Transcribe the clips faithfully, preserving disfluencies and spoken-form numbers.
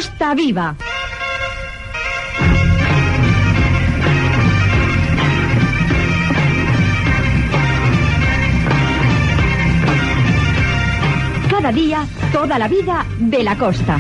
Costa Viva. Cada día, toda la vida de la costa.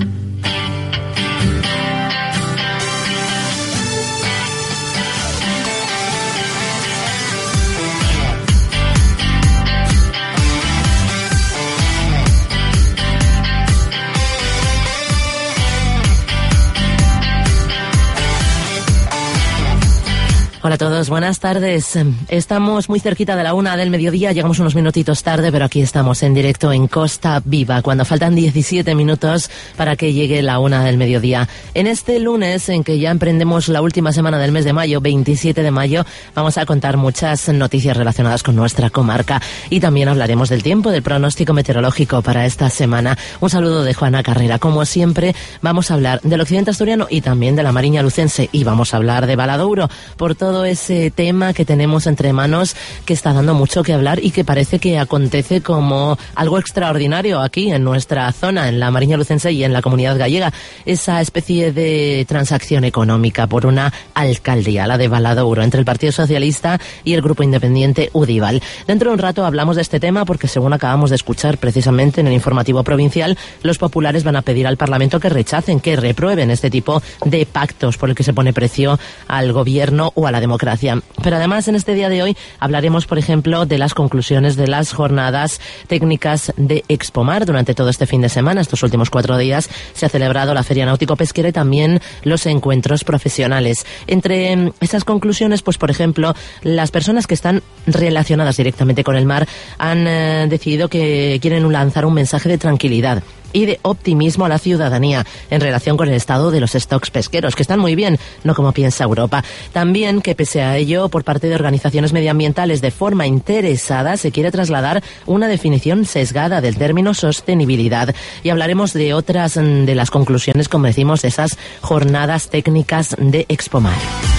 Hola a todos, buenas tardes. Estamos muy cerquita de la una del mediodía, llegamos unos minutitos tarde, pero aquí estamos en directo en Costa Viva, cuando faltan diecisiete minutos para que llegue la una del mediodía. En este lunes, en que ya emprendemos la última semana del mes de mayo, veintisiete de mayo, vamos a contar muchas noticias relacionadas con nuestra comarca y también hablaremos del tiempo, del pronóstico meteorológico para esta semana. Un saludo de Juana Carrera. Como siempre, vamos a hablar del occidente asturiano y también de la Mariña Lucense y vamos a hablar de Valadouro, por todo ese tema que tenemos entre manos que está dando mucho que hablar y que parece que acontece como algo extraordinario aquí en nuestra zona, en la Mariña Lucense y en la Comunidad Gallega, esa especie de transacción económica por una alcaldía, la de Valadouro, entre el Partido Socialista y el Grupo Independiente Udival. Dentro de un rato hablamos de este tema porque, según acabamos de escuchar precisamente en el informativo provincial, los populares van a pedir al Parlamento que rechacen, que reprueben este tipo de pactos por el que se pone precio al gobierno o a la democracia. Pero además, en este día de hoy hablaremos, por ejemplo, de las conclusiones de las jornadas técnicas de Expomar. Durante todo este fin de semana, estos últimos cuatro días, se ha celebrado la Feria Náutico-Pesquera y también los encuentros profesionales. Entre esas conclusiones, pues por ejemplo, las personas que están relacionadas directamente con el mar han eh, decidido que quieren lanzar un mensaje de tranquilidad y de optimismo a la ciudadanía en relación con el estado de los stocks pesqueros, que están muy bien, no como piensa Europa. También que, pese a ello, por parte de organizaciones medioambientales de forma interesada, se quiere trasladar una definición sesgada del término sostenibilidad. Y hablaremos de otras de las conclusiones, como decimos, de esas jornadas técnicas de Expomar.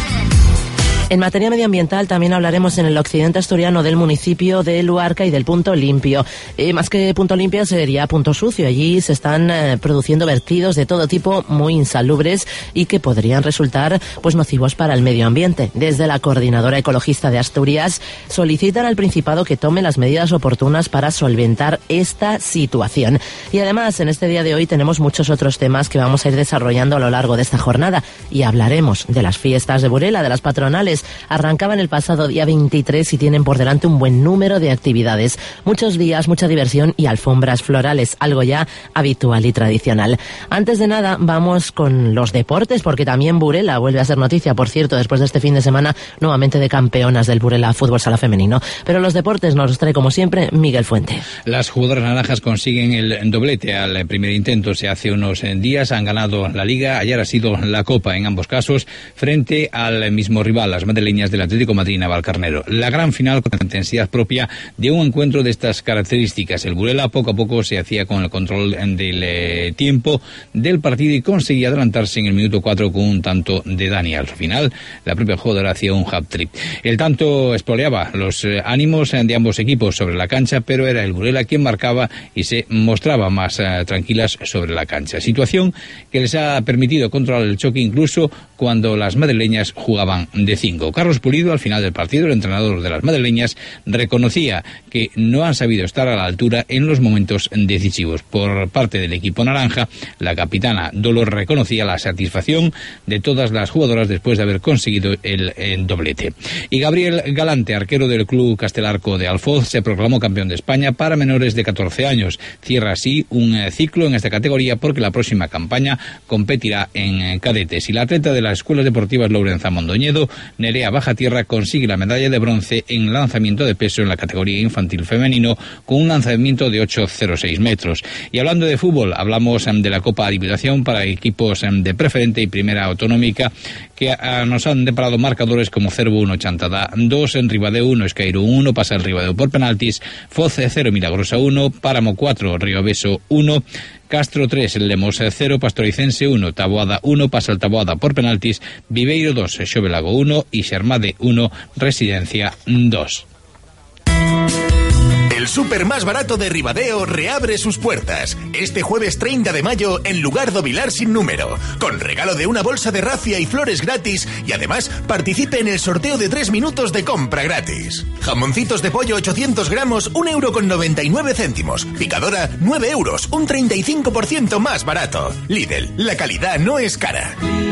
En materia medioambiental también hablaremos en el occidente asturiano del municipio de Luarca y del Punto Limpio. Eh, más que Punto Limpio sería Punto Sucio. Allí se están eh, produciendo vertidos de todo tipo muy insalubres y que podrían resultar pues nocivos para el medio ambiente. Desde la Coordinadora Ecologista de Asturias solicitan al Principado que tome las medidas oportunas para solventar esta situación. Y además, en este día de hoy tenemos muchos otros temas que vamos a ir desarrollando a lo largo de esta jornada y hablaremos de las fiestas de Burela, de las patronales. Arrancaban el pasado día veintitrés y tienen por delante un buen número de actividades. Muchos días, mucha diversión y alfombras florales, algo ya habitual y tradicional. Antes de nada, vamos con los deportes, porque también Burela vuelve a ser noticia, por cierto, después de este fin de semana, nuevamente de campeonas del Burela Fútbol Sala Femenino. Pero los deportes nos los trae, como siempre, Miguel Fuente. Las jugadoras naranjas consiguen el doblete al primer intento. Se hace unos días han ganado la Liga, ayer ha sido la Copa en ambos casos, frente al mismo rival, las madrileñas del Atlético Madrid Navalcarnero. La gran final con intensidad propia de un encuentro de estas características. El Burela poco a poco se hacía con el control del eh, tiempo del partido y conseguía adelantarse en el minuto cuatro con un tanto de Dani. Al final, la propia jugadora hacía un hat-trick. El tanto espoleaba los eh, ánimos de ambos equipos sobre la cancha, pero era el Burela quien marcaba y se mostraba más eh, tranquilas sobre la cancha. Situación que les ha permitido controlar el choque incluso cuando las madrileñas jugaban de cinco. Carlos Pulido, al final del partido, el entrenador de las madrileñas, reconocía que no han sabido estar a la altura en los momentos decisivos. Por parte del equipo naranja, la capitana Dolor reconocía la satisfacción de todas las jugadoras después de haber conseguido el, el doblete. Y Gabriel Galante, arquero del Club Castelarco de Alfoz, se proclamó campeón de España para menores de catorce años. Cierra así un eh, ciclo en esta categoría porque la próxima campaña competirá en eh, cadetes. Y la atleta de las escuelas deportivas Lourenza Mondoñedo, Nerea Bajatierra, consigue la medalla de bronce en lanzamiento de peso en la categoría infantil femenino con un lanzamiento de ocho coma cero seis metros. Y hablando de fútbol, hablamos um, de la Copa Diputación para equipos um, de preferente y primera autonómica que uh, nos han deparado marcadores como Cervo uno, Chantada dos, en Ribadeo uno, Escairo uno, pasa el Ribadeo por penaltis, Foz cero, Milagrosa uno, Páramo cuatro, Riobeso uno, Castro tres, Lemos cero, Pastoricense uno, Taboada uno, pasa el Taboada por penaltis, Viveiro dos, Xovelago uno y Xermade uno, Residencia dos. El El súper más barato de Ribadeo reabre sus puertas. Este jueves treinta de mayo en Lugar do Vilar sin número. Con regalo de una bolsa de rafia y flores gratis. Y además participe en el sorteo de tres minutos de compra gratis. Jamoncitos de pollo ochocientos gramos, un euro con noventa y nueve céntimos. Picadora, nueve euros, un treinta y cinco por ciento más barato. Lidl, la calidad no es cara.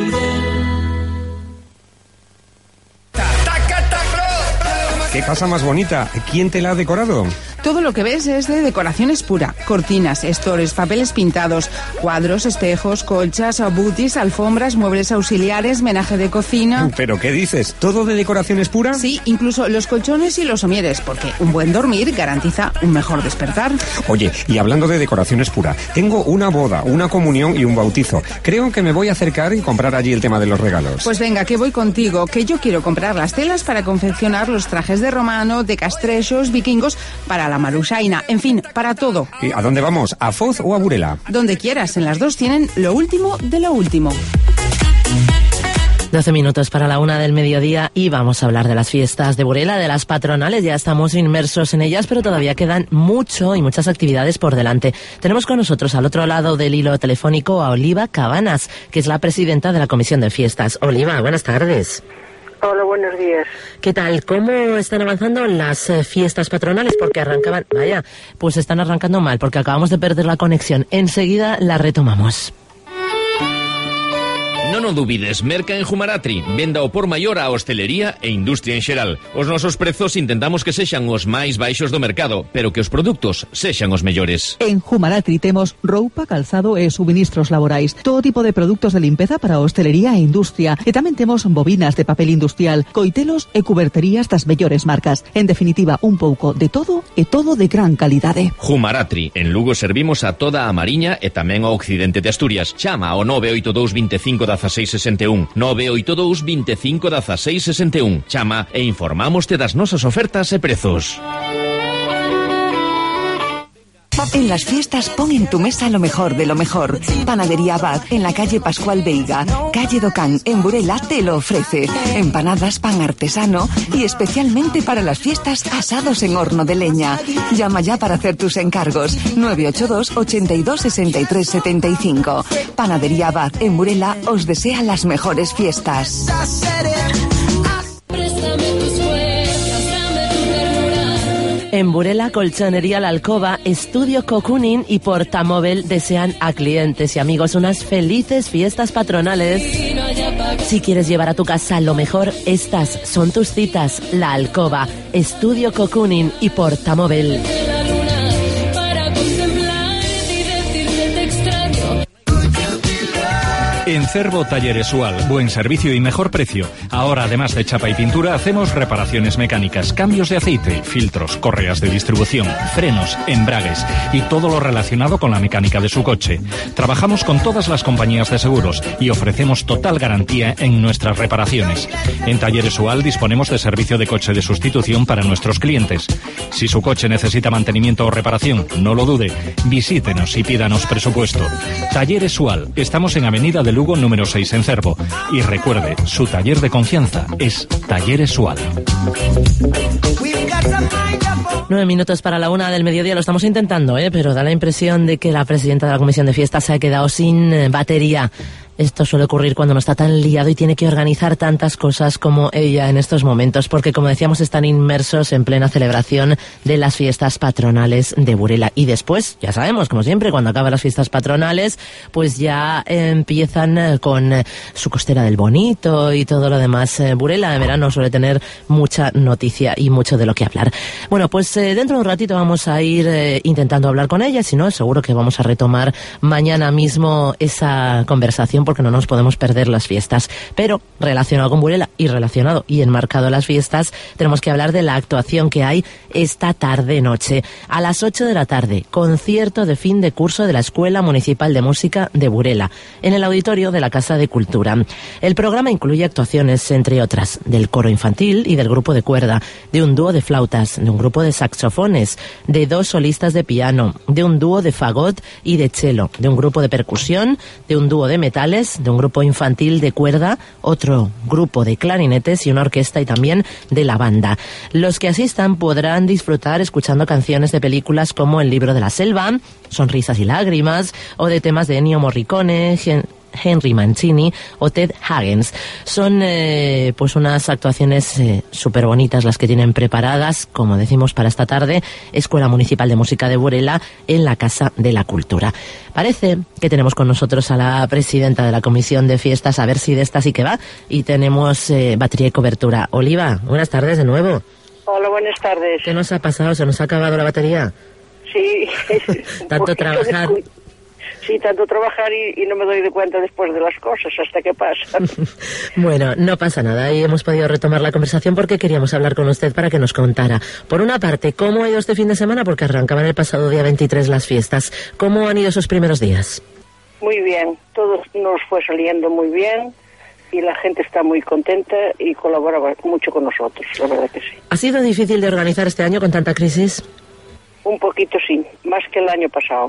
¿Qué casa más bonita? ¿Quién te la ha decorado? Todo lo que ves es de Decoraciones Pura. Cortinas, estores, papeles pintados, cuadros, espejos, colchas, butis, alfombras, muebles auxiliares, menaje de cocina... ¿Pero qué dices? ¿Todo de Decoraciones Pura? Sí, incluso los colchones y los somieres, porque un buen dormir garantiza un mejor despertar. Oye, y hablando de Decoraciones Pura, tengo una boda, una comunión y un bautizo. Creo que me voy a acercar y comprar allí el tema de los regalos. Pues venga, que voy contigo, que yo quiero comprar las telas para confeccionar los trajes de romano, de castrechos, vikingos, para la marusaina, en fin, para todo. ¿Y a dónde vamos? ¿A Foz o a Burela? Donde quieras, en las dos tienen lo último de lo último. doce minutos para la una del mediodía y vamos a hablar de las fiestas de Burela, de las patronales. Ya estamos inmersos en ellas, pero todavía quedan mucho y muchas actividades por delante. Tenemos con nosotros al otro lado del hilo telefónico a Oliva Cabanas, que es la presidenta de la Comisión de Fiestas. Oliva, buenas tardes. Hola, buenos días. ¿Qué tal? ¿Cómo están avanzando las eh, fiestas patronales? Porque arrancaban... Vaya, pues están arrancando mal, porque acabamos de perder la conexión. Enseguida la retomamos. Non o dubides, merca en Jumaratri, venda ao por maior a hostelería e industria en xeral. Os nosos prezos intentamos que sexan os máis baixos do mercado, pero que os produtos sexan os mellores. En Jumaratri temos roupa, calzado e suministros laborais, todo tipo de produtos de limpeza para hostelería e industria, e tamén temos bobinas de papel industrial, coitelos e cuberterías das mellores marcas. En definitiva, un pouco de todo e todo de gran calidade. Jumaratri, en Lugo servimos a toda a Mariña e tamén ao occidente de Asturias. Chama ao nove oito dous veinticinco dieciséis sesenta e un, nove oito dous veinticinco dieciséis sesenta e un. Chama e informámoste das nosas ofertas e prezos. En las fiestas pon en tu mesa lo mejor de lo mejor. Panadería Abad, en la calle Pascual Veiga, calle Docán, en Burela, te lo ofrece. Empanadas, pan artesano y especialmente para las fiestas, asados en horno de leña. Llama ya para hacer tus encargos. nueve ocho dos, ochenta y dos, sesenta y tres, setenta y cinco. Panadería Abad, en Burela, os desea las mejores fiestas. En Burela, Colchonería La Alcoba, Estudio Cocooning y Portamóvil desean a clientes y amigos unas felices fiestas patronales. Si quieres llevar a tu casa lo mejor, estas son tus citas. La Alcoba, Estudio Cocooning y Portamóvil. En Cervo Talleres Ual, buen servicio y mejor precio. Ahora, además de chapa y pintura, hacemos reparaciones mecánicas, cambios de aceite, filtros, correas de distribución, frenos, embragues y todo lo relacionado con la mecánica de su coche. Trabajamos con todas las compañías de seguros y ofrecemos total garantía en nuestras reparaciones. En Talleres Ual disponemos de servicio de coche de sustitución para nuestros clientes. Si su coche necesita mantenimiento o reparación, no lo dude, visítenos y pídanos presupuesto. Talleres Ual, estamos en Avenida de Lugo número seis en Cervo. Y recuerde, su taller de confianza es Talleres Ual. Nueve minutos para la una del mediodía, lo estamos intentando, ¿eh? Pero da la impresión de que la presidenta de la Comisión de Fiestas se ha quedado sin eh, batería. Esto suele ocurrir cuando no está tan liado y tiene que organizar tantas cosas como ella en estos momentos, porque como decíamos están inmersos en plena celebración de las fiestas patronales de Burela. Y después, ya sabemos, como siempre, cuando acaban las fiestas patronales, pues ya empiezan con su costera del bonito y todo lo demás. Burela en verano suele tener mucha noticia y mucho de lo que hablar. Bueno, pues eh, dentro de un ratito vamos a ir eh, intentando hablar con ella, si no, seguro que vamos a retomar mañana mismo esa conversación, porque no nos podemos perder las fiestas. Pero relacionado con Burela y relacionado y enmarcado las fiestas, tenemos que hablar de la actuación que hay esta tarde-noche. A las ocho de la tarde, concierto de fin de curso de la Escuela Municipal de Música de Burela, en el auditorio de la Casa de Cultura. El programa incluye actuaciones, entre otras, del coro infantil y del grupo de cuerda, de un dúo de flautas, de un grupo de saxofones, de dos solistas de piano, de un dúo de fagot y de cello, de un grupo de percusión, de un dúo de metales musicales, de un grupo infantil de cuerda, otro grupo de clarinetes y una orquesta y también de la banda. Los que asistan podrán disfrutar escuchando canciones de películas como El libro de la selva, Sonrisas y lágrimas, o de temas de Ennio Morricone, Gen Henry Mancini o Ted Hagens. Son eh, pues unas actuaciones eh, súper bonitas las que tienen preparadas, como decimos, para esta tarde, Escuela Municipal de Música de Burela, en la Casa de la Cultura. Parece que tenemos con nosotros a la presidenta de la Comisión de Fiestas, a ver si de esta sí que va, y tenemos eh, batería y cobertura. Oliva, buenas tardes de nuevo. Hola, buenas tardes. ¿Qué nos ha pasado? ¿Se nos ha acabado la batería? Sí. Tanto trabajar... De... Sí, tanto trabajar y, y no me doy de cuenta después de las cosas, hasta que pasa. Bueno, no pasa nada, y hemos podido retomar la conversación porque queríamos hablar con usted para que nos contara, por una parte, cómo ha ido este fin de semana, porque arrancaban el pasado día veintitrés las fiestas. ¿Cómo han ido esos primeros días? Muy bien, todo nos fue saliendo muy bien y la gente está muy contenta y colabora mucho con nosotros, la verdad que sí. ¿Ha sido difícil de organizar este año con tanta crisis? Un poquito sí, más que el año pasado.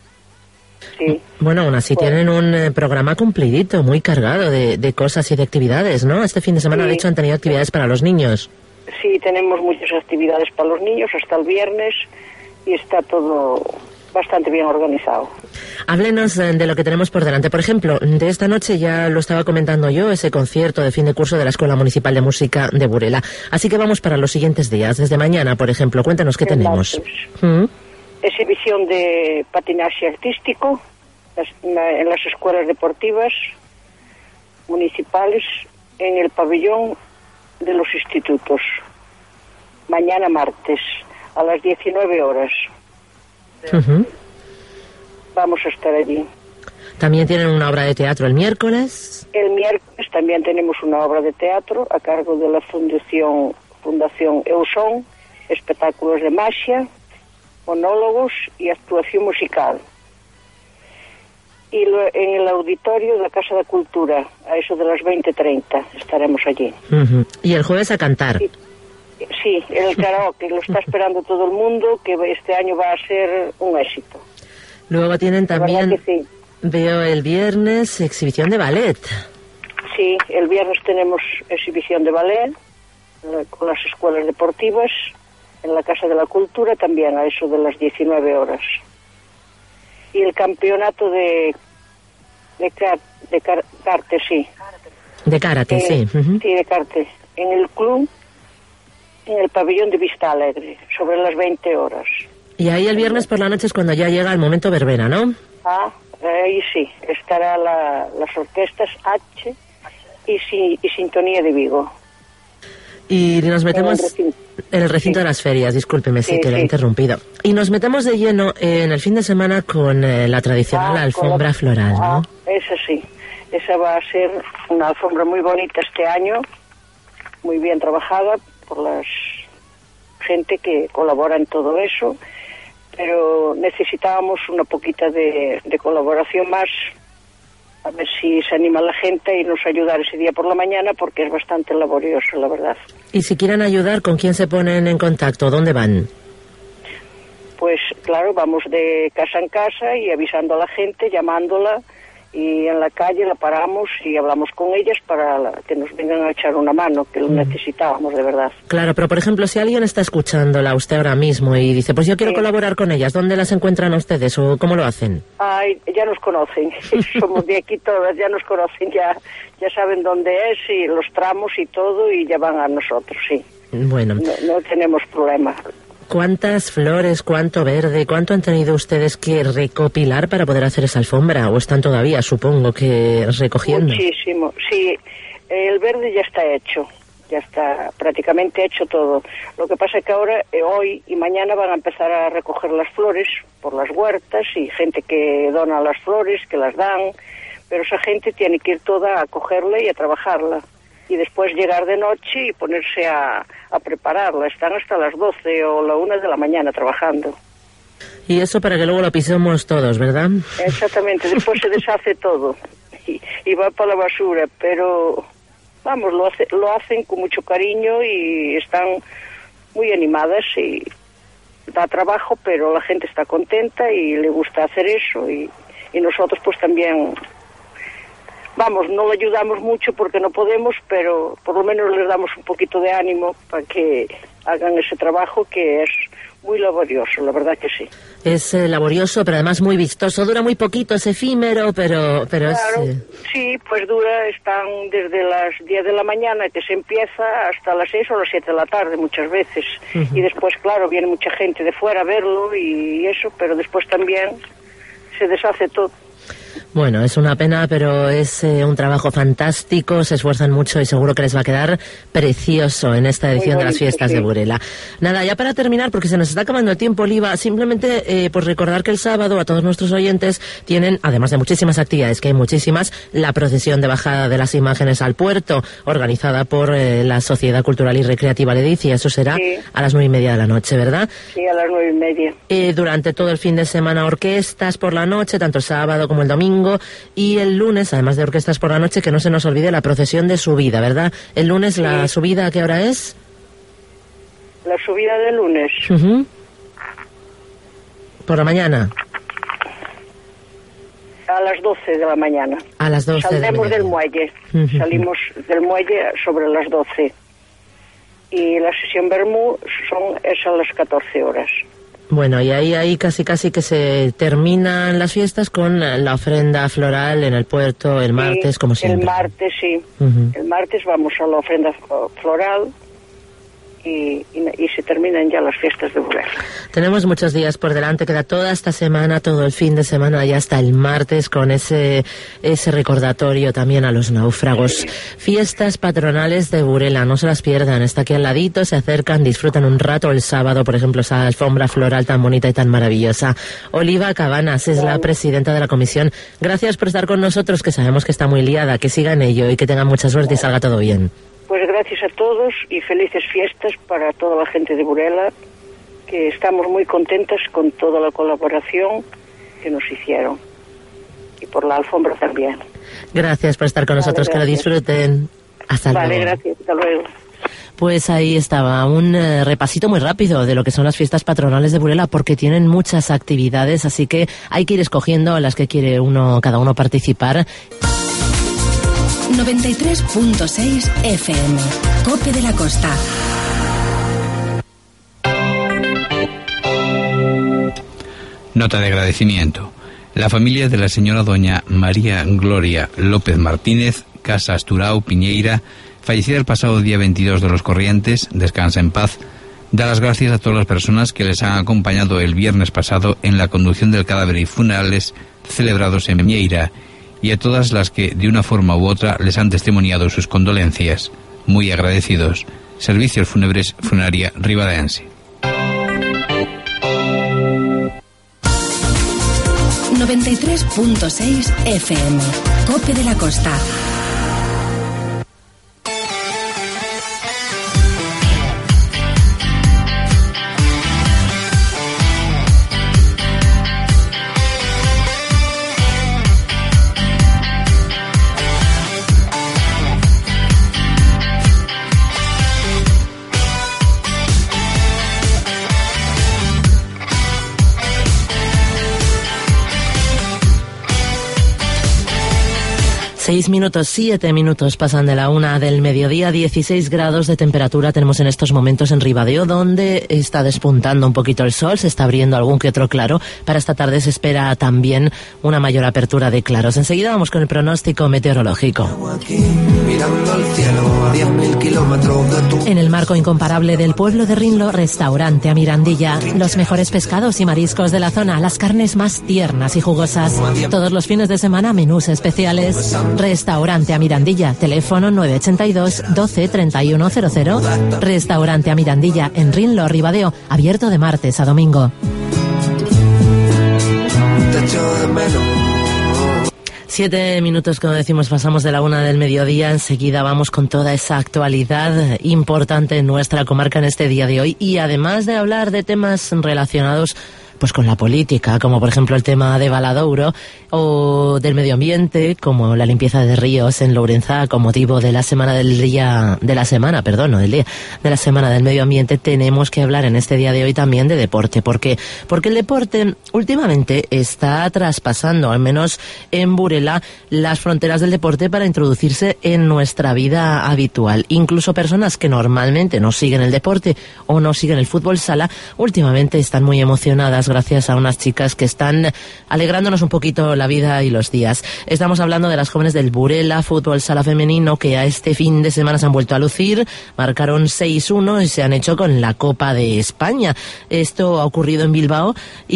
Sí. Bueno, aún así pues, tienen un eh, programa cumplidito, muy cargado de, de cosas y de actividades, ¿no? Este fin de semana, sí, de hecho, han tenido actividades para los niños. Sí, tenemos muchas actividades para los niños hasta el viernes y está todo bastante bien organizado. Háblenos eh, de lo que tenemos por delante. Por ejemplo, de esta noche ya lo estaba comentando yo, ese concierto de fin de curso de la Escuela Municipal de Música de Burela. Así que vamos para los siguientes días. Desde mañana, por ejemplo, cuéntanos qué tenemos. ¿Mm? Exhibición de patinaje artístico en las escuelas deportivas municipales en el pabellón de los institutos. Mañana martes a las diecinueve horas. Uh-huh. Vamos a estar allí. ¿También tienen una obra de teatro el miércoles? El miércoles también tenemos una obra de teatro a cargo de la Fundación, Fundación Eusón, espectáculos de magia, monólogos y actuación musical. Y lo, en el auditorio de la Casa de Cultura, a eso de las veinte treinta, estaremos allí. Uh-huh. ¿Y el jueves a cantar? Sí, sí, el karaoke, lo está esperando todo el mundo, que este año va a ser un éxito. Luego tienen también, sí, veo el viernes, exhibición de ballet. Sí, el viernes tenemos exhibición de ballet eh, con las escuelas deportivas, en la Casa de la Cultura también, a eso de las diecinueve horas. Y el campeonato de de, car, de car, karate, sí. De karate, eh, sí. Uh-huh. Sí, de karate. En el club, en el pabellón de Vista Alegre, sobre las veinte horas. Y ahí el viernes por la noche es cuando ya llega el momento verbena, ¿no? Ah, ahí sí. Estará la, las orquestas H y, si, y Sintonía de Vigo. Y nos metemos en el recinto, en el recinto sí. de las ferias, discúlpeme, sí, sí que sí. le he interrumpido. Y nos metemos de lleno en el fin de semana con eh, la tradicional ah, alfombra la... floral, ¿no? Ah, esa sí, esa va a ser una alfombra muy bonita este año, muy bien trabajada por la gente que colabora en todo eso, pero necesitábamos una poquita de, de colaboración más, a ver si se anima la gente y nos ayudar ese día por la mañana, porque es bastante laborioso, la verdad. Y si quieren ayudar, ¿con quién se ponen en contacto? ¿Dónde van? Pues claro, vamos de casa en casa y avisando a la gente, llamándola, y en la calle la paramos y hablamos con ellas para que nos vengan a echar una mano, que lo mm. necesitábamos de verdad. Claro, pero por ejemplo, si alguien está escuchándola usted ahora mismo y dice, pues yo quiero sí. colaborar con ellas, ¿dónde las encuentran a ustedes o cómo lo hacen? Ay, ya nos conocen, somos de aquí todas, ya nos conocen, ya, ya saben dónde es y los tramos y todo y ya van a nosotros, sí. Bueno. No, no tenemos problema. ¿Cuántas flores, cuánto verde, cuánto han tenido ustedes que recopilar para poder hacer esa alfombra? ¿O están todavía, supongo, que recogiendo? Muchísimo, sí. El verde ya está hecho, ya está prácticamente hecho todo. Lo que pasa es que ahora, eh, hoy y mañana van a empezar a recoger las flores por las huertas y gente que dona las flores, que las dan, pero esa gente tiene que ir toda a cogerla y a trabajarla. Y después llegar de noche y ponerse a, a prepararla. Están hasta las doce o la una de la mañana trabajando. Y eso para que luego lo pisemos todos, ¿verdad? Exactamente, después se deshace todo y, y va para la basura, pero vamos, lo, hace, lo hacen con mucho cariño y están muy animadas y da trabajo, pero la gente está contenta y le gusta hacer eso y, y nosotros pues también vamos, no le ayudamos mucho porque no podemos, pero por lo menos les damos un poquito de ánimo para que hagan ese trabajo que es muy laborioso, la verdad que sí. Es eh, laborioso, pero además muy vistoso. Dura muy poquito, es efímero, pero, pero claro, es... Eh... sí, pues dura, están desde las diez de la mañana que se empieza hasta las seis o las siete de la tarde muchas veces. Uh-huh. Y después, claro, viene mucha gente de fuera a verlo y eso, pero después también se deshace todo. Bueno, es una pena, pero es eh, un trabajo fantástico, se esfuerzan mucho y seguro que les va a quedar precioso en esta edición bonito, de las fiestas sí. de Burela. Nada, ya para terminar, porque se nos está acabando el tiempo, Oliva, simplemente eh, pues recordar que el sábado a todos nuestros oyentes tienen, además de muchísimas actividades, que hay muchísimas, la procesión de bajada de las imágenes al puerto, organizada por eh, la Sociedad Cultural y Recreativa Ledicia. Eso será sí. a las nueve y media de la noche, ¿verdad? Sí, a las nueve y media. Eh, durante todo el fin de semana, orquestas por la noche, tanto el sábado como el domingo. Y el lunes, además de orquestas por la noche, que no se nos olvide la procesión de subida, ¿verdad? El lunes, sí. ¿la subida a qué hora es? La subida del lunes. Uh-huh. ¿Por la mañana? A las doce de la mañana. A las doce Saldremos de la del muelle. Uh-huh. Salimos del muelle sobre las doce. Y la sesión Bermú son, es a las catorce horas. Bueno, y ahí, ahí casi casi que se terminan las fiestas con la ofrenda floral en el puerto el martes, sí, como siempre. El martes, sí. Uh-huh. El martes vamos a la ofrenda floral y, y, y se terminan ya las fiestas de Burela. Tenemos muchos días por delante, queda toda esta semana, todo el fin de semana, ya hasta el martes, con ese ese recordatorio también a los náufragos. Sí. Fiestas patronales de Burela, no se las pierdan, está aquí al ladito, se acercan, disfrutan un rato el sábado, por ejemplo, esa alfombra floral tan bonita y tan maravillosa. Oliva Cabanas es la presidenta de la comisión. Gracias por estar con nosotros, que sabemos que está muy liada, que siga en ello y que tengan mucha suerte y salga todo bien. Pues gracias a todos y felices fiestas para toda la gente de Burela, que estamos muy contentas con toda la colaboración que nos hicieron. Y por la alfombra también. Gracias por estar con vale, nosotros, gracias. Que lo disfruten. Hasta vale, luego. Vale, gracias. Hasta luego. Pues ahí estaba, un eh, repasito muy rápido de lo que son las fiestas patronales de Burela, porque tienen muchas actividades, así que hay que ir escogiendo las que quiere uno, cada uno participar. noventa y tres punto seis F M, Cope de la Costa. Nota de agradecimiento. La familia de la señora doña María Gloria López Martínez, Casa Asturao, Piñeira, fallecida el pasado día veintidós de los Corrientes, descansa en paz, da las gracias a todas las personas que les han acompañado el viernes pasado en la conducción del cadáver y funerales celebrados en Piñeira, y a todas las que, de una forma u otra, les han testimoniado sus condolencias. Muy agradecidos. Servicios Fúnebres Funeraria Ribadense. noventa y tres punto seis F M, Cope de la Costa. Seis minutos, siete minutos pasan de la una del mediodía, dieciséis grados de temperatura tenemos en estos momentos en Ribadeo, donde está despuntando un poquito el sol, se está abriendo algún que otro claro. Para esta tarde se espera también una mayor apertura de claros. Enseguida vamos con el pronóstico meteorológico. En el marco incomparable del pueblo de Rinlo, Restaurante a Mirandilla. Los mejores pescados y mariscos de la zona, las carnes más tiernas y jugosas. Todos los fines de semana, menús especiales. Restaurante a Mirandilla, teléfono nueve ochenta y dos, doce, treinta y uno cero cero. Restaurante a Mirandilla, en Rinlo, Ribadeo, abierto de martes a domingo. Siete minutos, como decimos, pasamos de la una del mediodía. Enseguida vamos con toda esa actualidad importante en nuestra comarca en este día de hoy. Y además de hablar de temas relacionados pues con la política, como por ejemplo el tema de Valadouro, o del medio ambiente, como la limpieza de ríos en Lourenzá, con motivo de la semana del día, de la semana, perdón, no del día, de la semana del medio ambiente. Tenemos que hablar en este día de hoy también de deporte. ¿Por qué? Porque el deporte últimamente está traspasando, al menos en Burela, las fronteras del deporte para introducirse en nuestra vida habitual. Incluso personas que normalmente no siguen el deporte o no siguen el fútbol sala, últimamente están muy emocionadas gracias a unas chicas que están alegrándonos un poquito la vida y los días. Estamos hablando de las jóvenes del Burela Fútbol Sala Femenino, que a este fin de semana se han vuelto a lucir, marcaron seis uno y se han hecho con la Copa de España. Esto ha ocurrido en Bilbao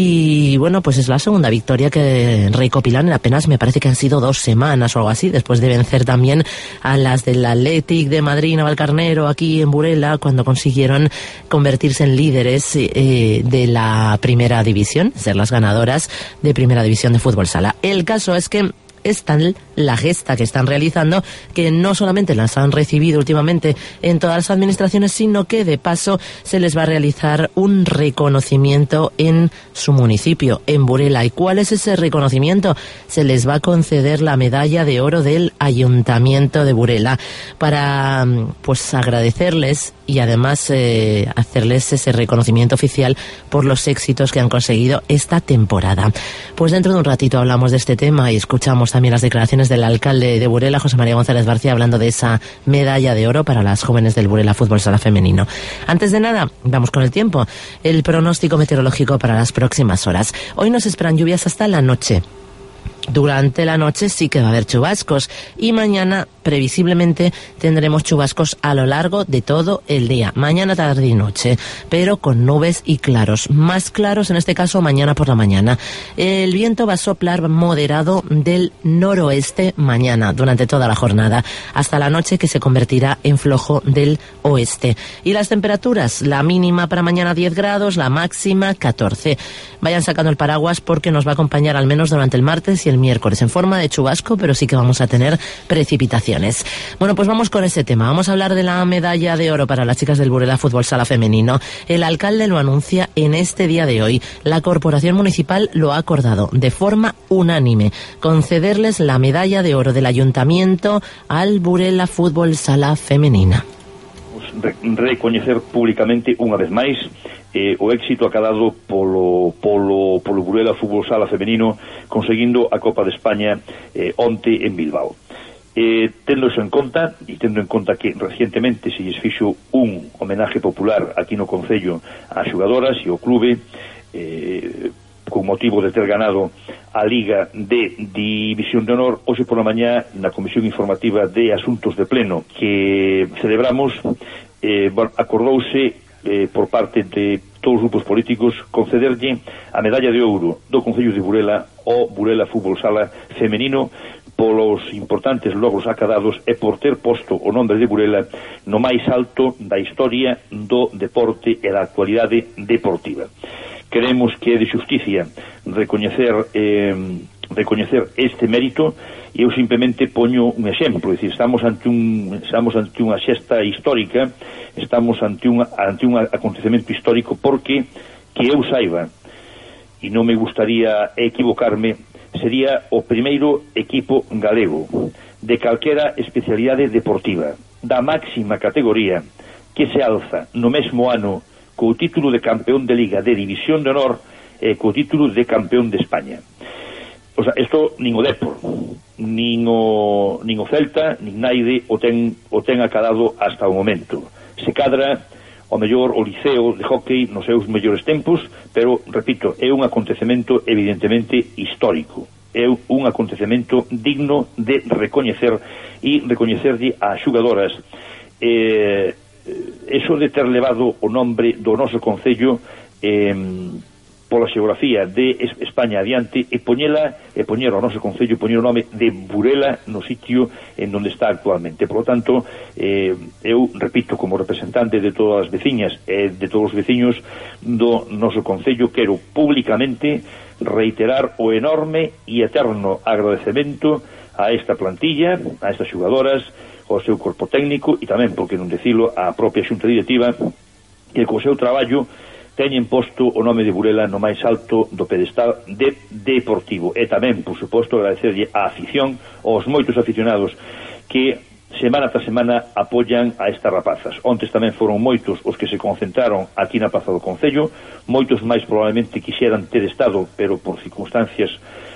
y bueno, pues es la segunda victoria que recopilan en apenas, me parece que han sido dos semanas o algo así, después de vencer también a las del Athletic de Madrid, Navalcarnero, aquí en Burela, cuando consiguieron convertirse en líderes eh, de la primera división, ser las ganadoras de primera división de fútbol sala. El caso es que es tal la gesta que están realizando que no solamente las han recibido últimamente en todas las administraciones, sino que de paso se les va a realizar un reconocimiento en su municipio, en Burela. ¿Y cuál es ese reconocimiento? Se les va a conceder la medalla de oro del Ayuntamiento de Burela para pues agradecerles y además eh, hacerles ese reconocimiento oficial por los éxitos que han conseguido esta temporada. Pues dentro de un ratito hablamos de este tema y escuchamos también las declaraciones del alcalde de Burela, José María González García, hablando de esa medalla de oro para las jóvenes del Burela Fútbol Sala Femenino. Antes de nada, vamos con el tiempo. El pronóstico meteorológico para las próximas horas. Hoy nos esperan lluvias hasta la noche. Durante la noche sí que va a haber chubascos y mañana previsiblemente tendremos chubascos a lo largo de todo el día, mañana, tarde y noche, pero con nubes y claros, más claros en este caso mañana por la mañana. El viento va a soplar moderado del noroeste mañana durante toda la jornada, hasta la noche, que se convertirá en flojo del oeste. Y las temperaturas, la mínima para mañana diez grados, la máxima catorce. Vayan sacando el paraguas porque nos va a acompañar al menos durante el martes y el miércoles en forma de chubasco, pero sí que vamos a tener precipitaciones. Bueno, pues vamos con ese tema. Vamos a hablar de la medalla de oro para las chicas del Burela Fútbol Sala Femenino. El alcalde lo anuncia en este día de hoy. La corporación municipal lo ha acordado de forma unánime, concederles la medalla de oro del ayuntamiento al Burela Fútbol Sala Femenina. Recoñecer públicamente unha vez máis eh, o éxito acadado polo, polo, polo Burela Fútbol Sala Femenino conseguindo a Copa de España eh, onte en Bilbao. Eh, tendo eso en conta, e tendo en conta que recientemente se lles fixo un homenaje popular aquí no Concello ás xogadoras e ao clube, eh, con motivo de ter ganado a Liga de División de Honor, hoxe por la mañá na Comisión Informativa de Asuntos de Pleno que celebramos, eh, acordouse eh, por parte de todos os grupos políticos concederlle a medalla de ouro do Concello de Burela ao Burela Fútbol Sala Femenino polos importantes logros acadados e por ter posto o nombre de Burela no máis alto da historia do deporte e da actualidade deportiva. Queremos que é de xusticia recoñecer eh, recoñecer este mérito, e eu simplemente poño un exemplo, é dicir, estamos ante un estamos ante unha xesta histórica, estamos ante un ante un acontecemento histórico porque, que eu saiba, e non me gustaría equivocarme, sería o primeiro equipo galego de calquera especialidade deportiva da máxima categoría que se alza no mesmo ano co título de campeón de Liga de División de Honor e co título de campeón de España. O sea, isto nin o Depor, nin o, nin o Celta, nin naide o ten, o ten acadado hasta o momento. Se cadra o mellor o Liceo de hockey nos seus mellores tempos, pero, repito, é un acontecemento evidentemente histórico. É un acontecemento digno de recoñecer e recoñecerlle a xugadoras. Eh, eso de ter levado o nombre do noso Concello eh, pola xeografía de España adiante e poñela e poñer o noso Concello, poñer o nome de Burela no sitio en donde está actualmente. Por lo tanto, eh, eu repito, como representante de todas as veciñas e de todos os veciños do noso Concello, quero públicamente reiterar o enorme e eterno agradecemento a esta plantilla, a estas xugadoras, ao seu corpo técnico e tamén, porque non decilo, a propia xunta directiva, que co seu traballo teñen posto o nome de Burela no máis alto do pedestal de deportivo. E tamén, por suposto, agradecerlle á afición, aos moitos aficionados que semana tras semana apoian a estas rapazas. Ontes tamén foron moitos os que se concentraron aquí na Praza do Concello, moitos máis probablemente quixeran ter estado, pero por circunstancias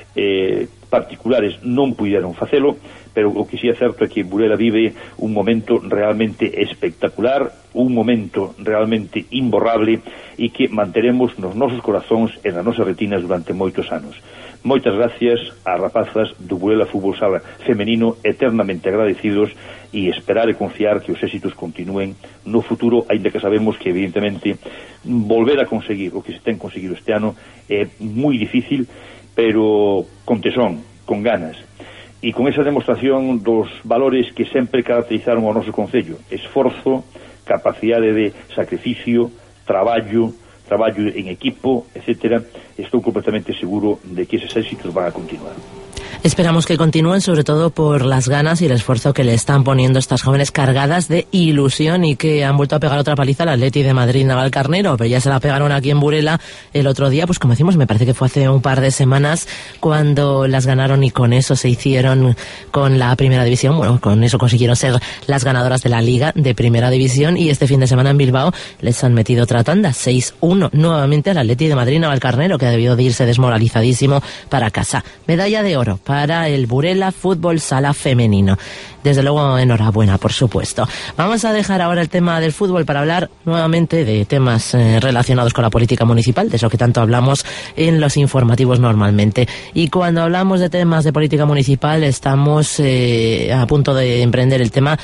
eh, particulares non puideron facelo, pero o que sí é certo é que Burela vive un momento realmente espectacular, un momento realmente imborrable e que manteremos nos nosos corazóns e nas nosas retinas durante moitos anos. Moitas gracias ás rapazas do Burela Fútbol Sala femenino, eternamente agradecidos, e esperar e confiar que os éxitos continúen no futuro, aínda que sabemos que evidentemente volver a conseguir o que se ten conseguido este ano é moi difícil, pero con tesón, con ganas, e con esa demostración dos valores que sempre caracterizaron o noso Concello: esforzo, capacidade de sacrificio, traballo, traballo en equipo, etcétera. Estou completamente seguro de que esos éxitos van a continuar. Esperamos que continúen, sobre todo por las ganas y el esfuerzo que le están poniendo estas jóvenes cargadas de ilusión, y que han vuelto a pegar otra paliza al Atleti de Madrid Navalcarnero, pero ya se la pegaron aquí en Burela el otro día, pues como decimos, me parece que fue hace un par de semanas cuando las ganaron, y con eso se hicieron con la Primera División. Bueno, con eso consiguieron ser las ganadoras de la Liga de Primera División, y este fin de semana en Bilbao les han metido otra tanda, seis uno, nuevamente al Atleti de Madrid Navalcarnero, que ha debido de irse desmoralizadísimo para casa. Medalla de oro para el Burela Fútbol Sala femenino. Desde luego, enhorabuena, por supuesto. Vamos a dejar ahora el tema del fútbol para hablar nuevamente de temas eh, relacionados con la política municipal, de eso que tanto hablamos en los informativos normalmente. Y cuando hablamos de temas de política municipal, estamos eh, a punto de emprender el tema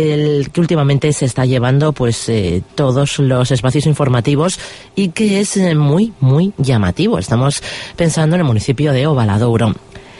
el que últimamente se está llevando pues eh, todos los espacios informativos, y que es eh, muy, muy llamativo. Estamos pensando en el municipio de Ovaladouro.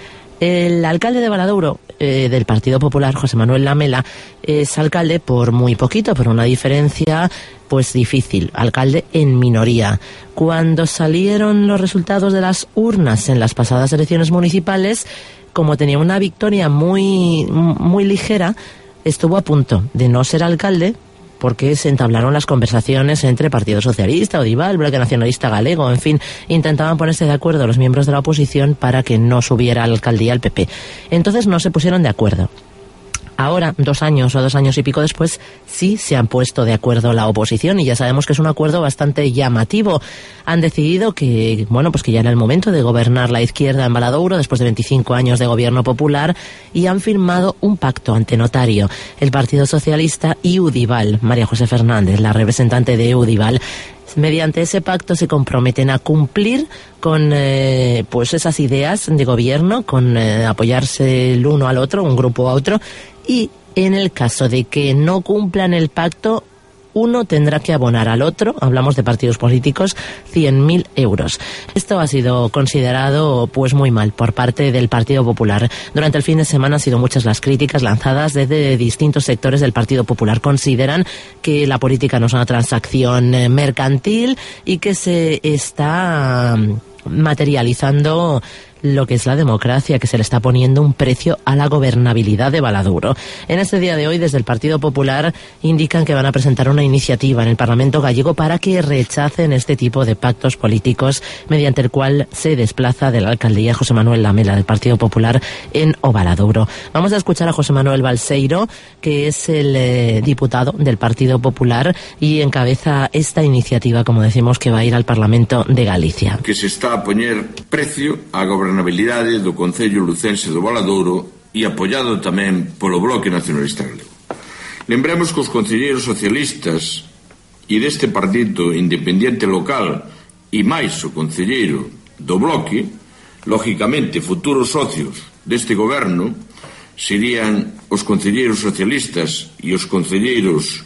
El alcalde de Ovaladouro, eh, del Partido Popular, José Manuel Lamela, es alcalde por muy poquito, por una diferencia pues difícil, alcalde en minoría. Cuando salieron los resultados de las urnas en las pasadas elecciones municipales, como tenía una victoria muy, muy ligera, estuvo a punto de no ser alcalde, porque se entablaron las conversaciones entre Partido Socialista, Odival, Bloque Nacionalista Galego, en fin, intentaban ponerse de acuerdo los miembros de la oposición para que no subiera a la alcaldía el P P. Entonces no se pusieron de acuerdo. Ahora, dos años o dos años y pico después, sí se han puesto de acuerdo la oposición, y ya sabemos que es un acuerdo bastante llamativo. Han decidido que, bueno, pues que ya era el momento de gobernar la izquierda en Ovaladouro después de veinticinco años de gobierno popular, y han firmado un pacto ante notario, el Partido Socialista y Odival. María José Fernández, la representante de Odival. Mediante ese pacto se comprometen a cumplir con eh, pues esas ideas de gobierno, con eh, apoyarse el uno al otro, un grupo a otro, y en el caso de que no cumplan el pacto, uno tendrá que abonar al otro, hablamos de partidos políticos, cien mil euros. Esto ha sido considerado pues muy mal por parte del Partido Popular. Durante el fin de semana han sido muchas las críticas lanzadas desde distintos sectores del Partido Popular. Consideran que la política no es una transacción eh, mercantil, y que se está materializando lo que es la democracia, que se le está poniendo un precio a la gobernabilidad de Ovaladouro. En este día de hoy, desde el Partido Popular, indican que van a presentar una iniciativa en el Parlamento gallego para que rechacen este tipo de pactos políticos, mediante el cual se desplaza de la alcaldía José Manuel Lamela del Partido Popular en Ovaladouro. Vamos a escuchar a José Manuel Balseiro, que es el eh, diputado del Partido Popular y encabeza esta iniciativa, como decimos, que va a ir al Parlamento de Galicia. Que se está a poñer precio á gobernabilidade do Concello lucense do Ovaladouro, e apoiado tamén polo Bloque Nacionalista Galego. Lembremos que os concelleiros socialistas e deste partido independiente local, e máis o concelleiro do Bloque, lógicamente futuros socios deste goberno, serían os concelleiros socialistas e os concelleiros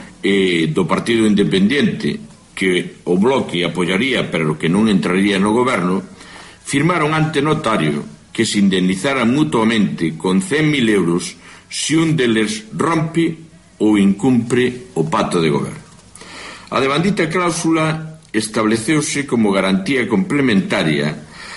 eh, do partido independiente, que o Bloque apoiaría pero que non entraría no goberno, firmaron ante notario que se indemnizaran mutuamente con cen mil euros se un deles rompe ou incumpre o pacto de goberno. A devandita cláusula estableceuse como garantía complementaria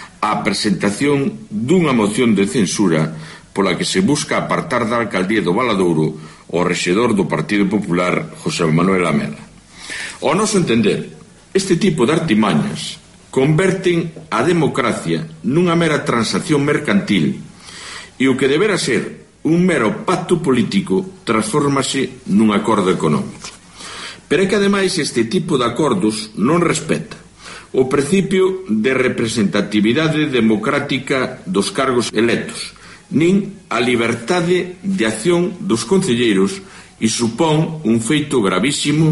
á presentación dunha moción de censura pola que se busca apartar da alcaldía do Ovaladouro o rexedor do Partido Popular, José Manuel Lamela. Ao noso entender, Este tipo de artimañas converten a democracia nunha mera transacción mercantil e o que debera ser un mero pacto político transfórmase nun acordo económico. Pero é que ademais este tipo de acordos non respeta o principio de representatividade democrática dos cargos electos, nin a liberdade de acción dos concelleiros, e supón un feito gravísimo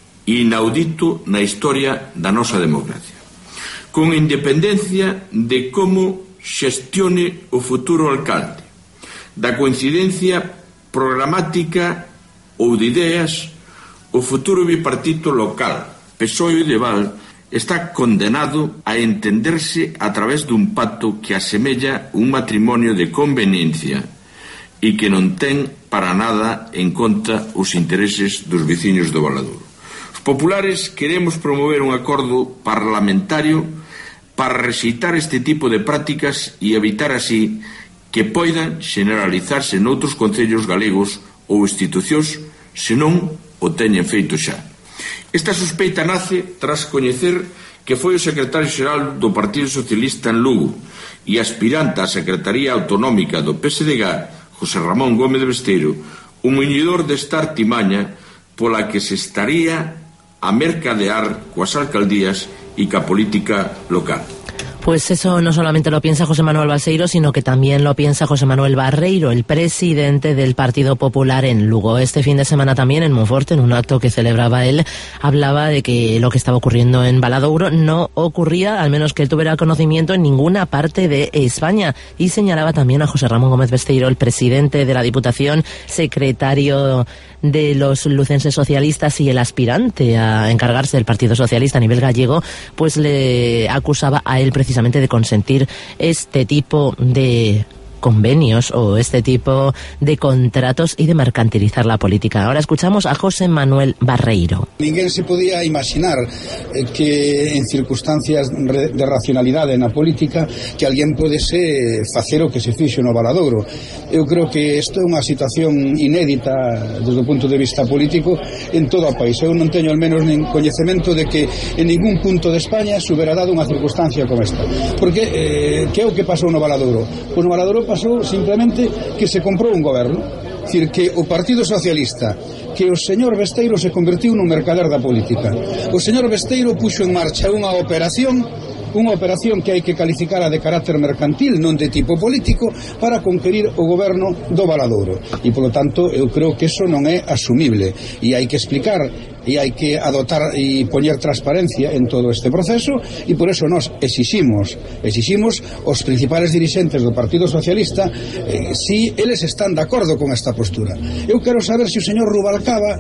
e inaudito na historia da nosa democracia. Con independencia de como xestione o futuro alcalde, da coincidencia programática ou de ideas, o futuro bipartito local, P S O E de Val, está condenado a entenderse a través dun pacto que asemella un matrimonio de conveniencia e que non ten para nada en conta os intereses dos veciños do Valadouro. Os populares queremos promover un acordo parlamentario para rexeitar este tipo de prácticas e evitar así que poidan generalizarse noutros concellos galegos ou institucións se non o teñen feito xa. Esta sospeita nace tras coñecer que foi o secretario xeral do Partido Socialista en Lugo e aspirante á Secretaría Autonómica do P S D G, José Ramón Gómez Besteiro, o muñidor desta artimaña pola que se estaría a mercadear coas alcaldías e ca política local. Pues eso no solamente lo piensa José Manuel Balseiro, sino que también lo piensa José Manuel Barreiro, el presidente del Partido Popular en Lugo. Este fin de semana también en Monforte, en un acto que celebraba él, hablaba de que lo que estaba ocurriendo en Valadouro no ocurría, al menos que él tuviera conocimiento, en ninguna parte de España. Y señalaba también a José Ramón Gómez Besteiro, el presidente de la Diputación, secretario de los lucenses socialistas y el aspirante a encargarse del Partido Socialista a nivel gallego, pues le acusaba a él precisamente de consentir este tipo de convenios o este tipo de contratos y de mercantilizar la política. Ahora escuchamos a José Manuel Barreiro. Ninguén se podía imaginar eh, que en circunstancias de racionalidade na política que alguén podese facer o que se fixo no Valadouro. Eu creo que isto é unha situación inédita desde o punto de vista político en todo o país. Eu non teño al menos nin coñecemento de que en ningún punto de España se hubiera dado unha circunstancia como esta. Porque eh, que é o que pasou no Valadouro? Pois no Valadouro pasou simplemente que se comprou un goberno, é dicir, que o Partido Socialista, que o señor Besteiro se convertiu nun mercader da política. O señor Besteiro puxo en marcha unha operación unha operación que hai que calificala de carácter mercantil, non de tipo político, para conquerir o goberno do Valadouro. E, polo tanto, eu creo que eso non é asumible. E hai que explicar, e hai que adotar e poñer transparencia en todo este proceso, e por eso nós exiximos, exiximos os principales dirixentes do Partido Socialista eh, si eles están de acordo con esta postura. Eu quero saber se o señor Rubalcaba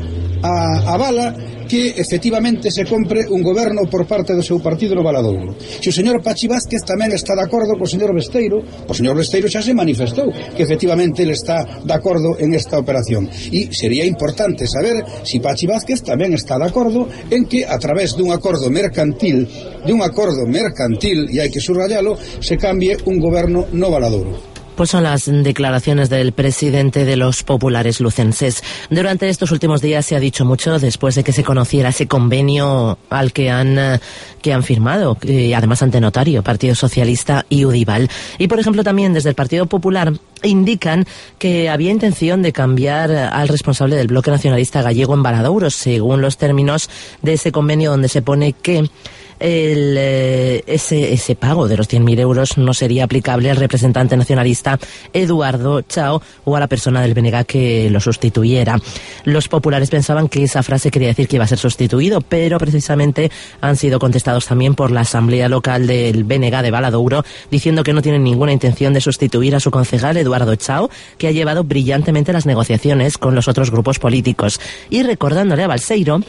a, avala que efectivamente se compre un goberno por parte do seu partido no Valadouro. Se o señor Pachi Vázquez tamén está de acordo co señor Besteiro, o señor Besteiro xa se manifestou que efectivamente ele está de acordo en esta operación. E sería importante saber se Pachi Vázquez tamén está de acordo en que a través dun acordo mercantil, de un acordo mercantil, e hai que subrayalo, se cambie un goberno no Valadouro. Pues son las declaraciones del presidente de los populares lucenses. Durante estos últimos días se ha dicho mucho después de que se conociera ese convenio al que han que han firmado, y además ante notario, Partido Socialista y Udival. Y por ejemplo también desde el Partido Popular indican que había intención de cambiar al responsable del bloque nacionalista gallego en Valadouro, según los términos de ese convenio donde se pone que El, eh, ese, ese pago de los cien mil euros no sería aplicable al representante nacionalista Eduardo Chao o a la persona del B N G que lo sustituyera. Los populares pensaban que esa frase quería decir que iba a ser sustituido, pero precisamente han sido contestados también por la Asamblea Local del B N G de Valadouro, diciendo que no tienen ninguna intención de sustituir a su concejal Eduardo Chao, que ha llevado brillantemente las negociaciones con los otros grupos políticos. Y recordándole a Balseiro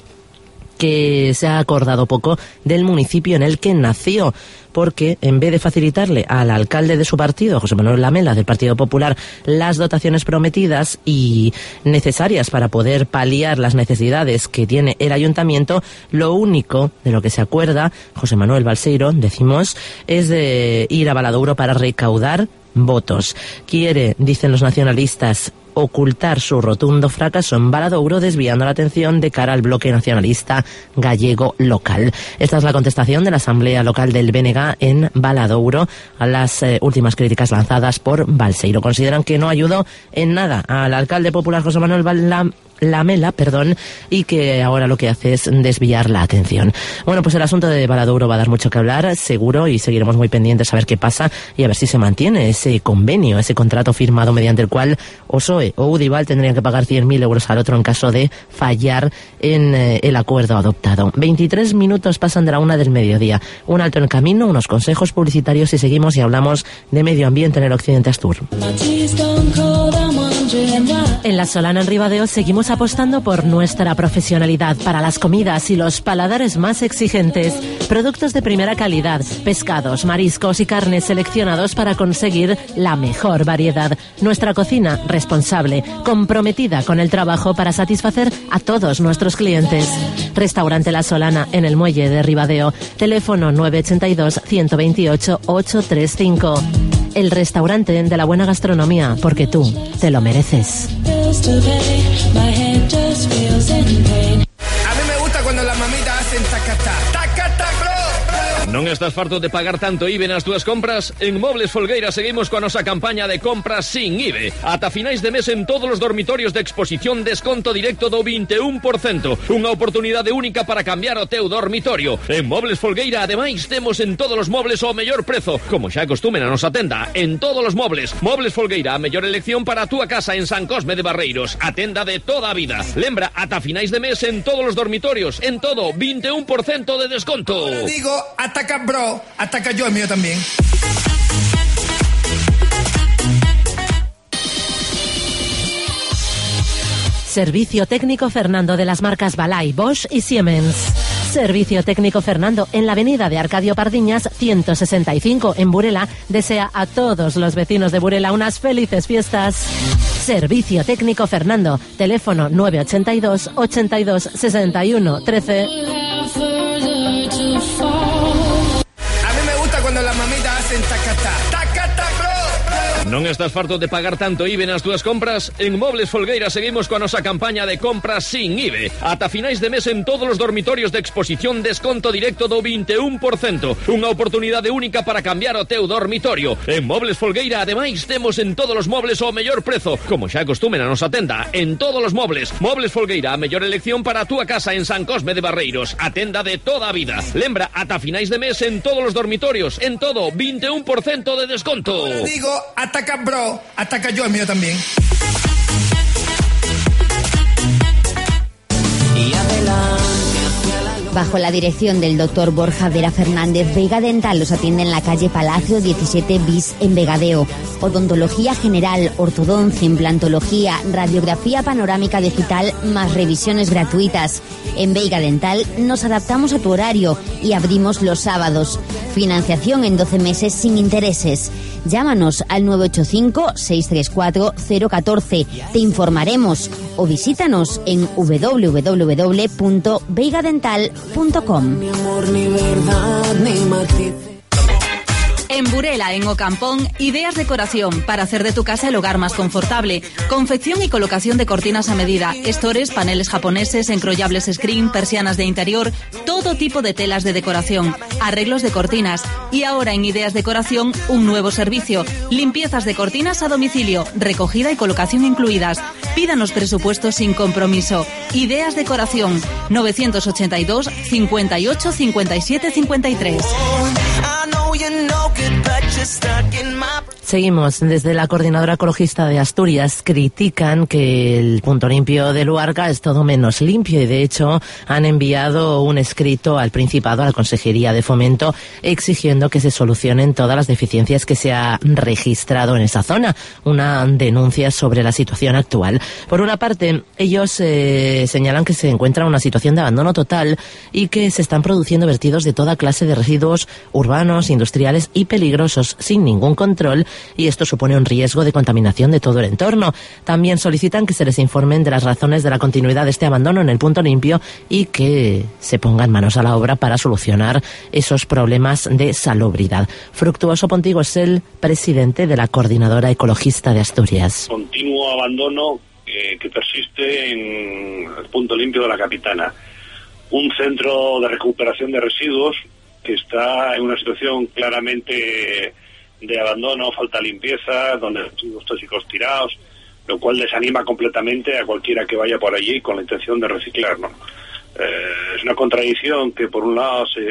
que se ha acordado poco del municipio en el que nació, porque en vez de facilitarle al alcalde de su partido, José Manuel Lamela, del Partido Popular, las dotaciones prometidas y necesarias para poder paliar las necesidades que tiene el ayuntamiento, lo único de lo que se acuerda José Manuel Balseiro, decimos, es de ir a Valadouro para recaudar votos. Quiere, dicen los nacionalistas, ocultar su rotundo fracaso en Valadouro, desviando la atención de cara al bloque nacionalista gallego local. Esta es la contestación de la Asamblea Local del B N G en Valadouro a las eh, últimas críticas lanzadas por Balseiro. Consideran que no ayudó en nada al alcalde popular José Manuel Val Lamela, perdón, y que ahora lo que hace es desviar la atención. Bueno, pues el asunto de Valadouro va a dar mucho que hablar, seguro, y seguiremos muy pendientes a ver qué pasa y a ver si se mantiene ese convenio, ese contrato firmado mediante el cual O S O E o Udival tendrían que pagar cien mil euros al otro en caso de fallar en eh, el acuerdo adoptado. veintitrés minutos pasan de la una del mediodía. Un alto en el camino, unos consejos publicitarios y seguimos y hablamos de medio ambiente en el occidente Astur. En La Solana, en Ribadeo, seguimos apostando por nuestra profesionalidad para las comidas y los paladares más exigentes. Productos de primera calidad, pescados, mariscos y carnes seleccionados para conseguir la mejor variedad. Nuestra cocina responsable, comprometida con el trabajo para satisfacer a todos nuestros clientes. Restaurante La Solana, en el Muelle de Ribadeo. Teléfono nueve ocho dos, uno dos ocho, ocho tres cinco. El restaurante de la buena gastronomía, porque tú te lo mereces. A mí me gusta cuando las mamitas hacen tacatá. ¡Tacatá, bro! ¿Non estás farto de pagar tanto I V E nas túas compras? En Mobles Folgueira seguimos coa nosa campaña de compras sin I V E. Ata finais de mes en todos os dormitorios de exposición desconto directo do veintiuno por ciento. Unha oportunidade única para cambiar o teu dormitorio. En Mobles Folgueira, ademais, temos en todos os mobles o mellor prezo. Como xa acostumen a nosa tenda, en todos os mobles. Mobles Folgueira, a mellor elección para a túa casa en San Cosme de Barreiros. A tenda de toda a vida. Lembra, ata finais de mes en todos os dormitorios. En todo, veintiuno por ciento de desconto. Ahora digo, ataca bro, ataca yo el mío también. Servicio técnico Fernando de las marcas Balay, Bosch y Siemens. Servicio técnico Fernando en la avenida de Arcadio Pardiñas ciento sesenta y cinco en Burela desea a todos los vecinos de Burela unas felices fiestas. Servicio técnico Fernando, teléfono nueve ocho dos, ochenta y dos, sesenta y uno, trece. Cuando las mamitas hacen tacatá. ¡Tacatá, bro! ¿Non estás farto de pagar tanto I V E nas túas compras? En Mobles Folgueira seguimos coa nosa campaña de compras sin I V E. Ata finais de mes en todos os dormitorios de exposición desconto directo do veintiuno por ciento. Unha oportunidade única para cambiar o teu dormitorio. En Mobles Folgueira, ademais, temos en todos os mobles o mellor prezo. Como xa acostumen a nosa tenda, en todos os mobles. Mobles Folgueira, a mellor elección para a túa casa en San Cosme de Barreiros. A tenda de toda a vida. Lembra, ata finais de mes en todos os dormitorios. En todo, veintiuno por ciento de desconto. Ahora digo, ataca bro, ataca yo el mío también. Y adelante. Bajo la dirección del doctor Borja Vera Fernández, Veiga Dental los atiende en la calle Palacio diecisiete bis en Vegadeo. Odontología general, ortodoncia, implantología, radiografía panorámica digital, más revisiones gratuitas. En Veiga Dental nos adaptamos a tu horario y abrimos los sábados. Financiación en doce meses sin intereses. Llámanos al nueve ocho cinco, seis tres cuatro, cero uno cuatro. Te informaremos o visítanos en w w w punto veiga dental punto com. En Burela, en Ocampón, ideas decoración para hacer de tu casa el hogar más confortable. Confección y colocación de cortinas a medida, estores, paneles japoneses, encrollables screen, persianas de interior, todo tipo de telas de decoración, arreglos de cortinas. Y ahora en Ideas Decoración, un nuevo servicio. Limpiezas de cortinas a domicilio, recogida y colocación incluidas. Pídanos presupuestos sin compromiso. Ideas Decoración, novecientos ochenta y dos, cincuenta y ocho, cincuenta y siete, cincuenta y tres. Seguimos. Desde la Coordinadora Ecologista de Asturias critican que el punto limpio de Luarca es todo menos limpio y de hecho han enviado un escrito al Principado, a la Consejería de Fomento, exigiendo que se solucionen todas las deficiencias que se ha registrado en esa zona. Una denuncia sobre la situación actual. Por una parte, ellos eh, señalan que se encuentra una situación de abandono total y que se están produciendo vertidos de toda clase de residuos urbanos, industriales y peligrosos sin ningún control y esto supone un riesgo de contaminación de todo el entorno. También solicitan que se les informen de las razones de la continuidad de este abandono en el punto limpio y que se pongan manos a la obra para solucionar esos problemas de salubridad. Fructuoso Pontigo es el presidente de la Coordinadora Ecologista de Asturias. Continuo abandono eh, que persiste en el punto limpio de la Capitana, un centro de recuperación de residuos que está en una situación claramente de abandono, falta limpieza, donde hay residuos tóxicos tirados, lo cual desanima completamente a cualquiera que vaya por allí con la intención de reciclar, ¿no? Eh, es una contradicción que por un lado se,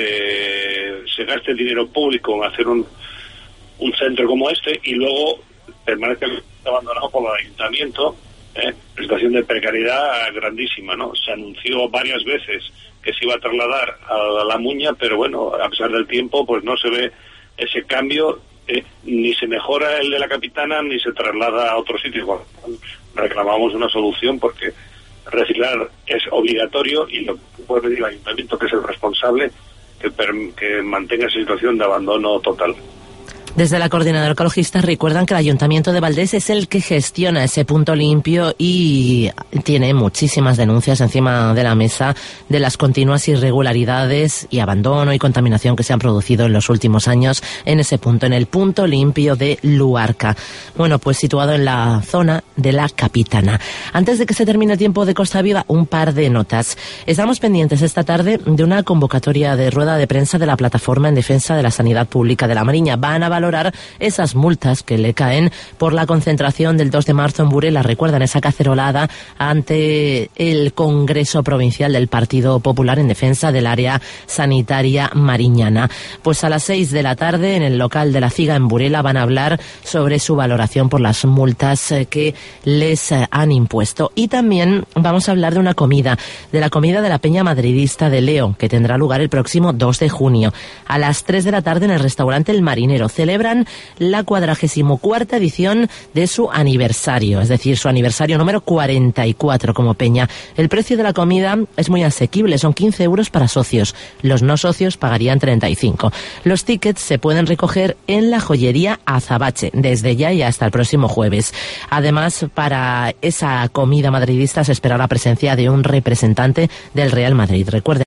se gaste el dinero público en hacer un, un centro como este y luego permanece abandonado por el ayuntamiento, ¿eh? Una situación de precariedad grandísima, ¿no? Se anunció varias veces que se iba a trasladar a la Muña, pero bueno, a pesar del tiempo, pues no se ve ese cambio, eh, ni se mejora el de la Capitana, ni se traslada a otro sitio. Bueno, reclamamos una solución porque reciclar es obligatorio y lo que puede pedir el ayuntamiento, que es el responsable, que, que mantenga esa situación de abandono total. Desde la Coordinadora Ecologista recuerdan que el Ayuntamiento de Valdés es el que gestiona ese punto limpio y tiene muchísimas denuncias encima de la mesa de las continuas irregularidades y abandono y contaminación que se han producido en los últimos años en ese punto, en el punto limpio de Luarca. Bueno, pues situado en la zona de la Capitana. Antes de que se termine el tiempo de Costa Viva, un par de notas. Estamos pendientes esta tarde de una convocatoria de rueda de prensa de la Plataforma en Defensa de la Sanidad Pública de la Mariña. Van a valorar esas multas que le caen por la concentración del dos de marzo en Burela. Recuerdan esa cacerolada ante el Congreso Provincial del Partido Popular en defensa del área sanitaria mariñana. Pues a las seis de la tarde en el local de la Ciga en Burela van a hablar sobre su valoración por las multas que les han impuesto. Y también vamos a hablar de una comida, de la comida de la Peña Madridista de Leo, que tendrá lugar el próximo dos de junio. A las tres de la tarde en el restaurante El Marinero celebran la cuadragésimo cuarta edición de su aniversario, es decir, su aniversario número cuarenta y cuatro como Peña. El precio de la comida es muy asequible, son quince euros para socios. Los no socios pagarían treinta y cinco. Los tickets se pueden recoger en la joyería Azabache, desde ya y hasta el próximo jueves. Además, para esa comida madridista se espera la presencia de un representante del Real Madrid. Recuerden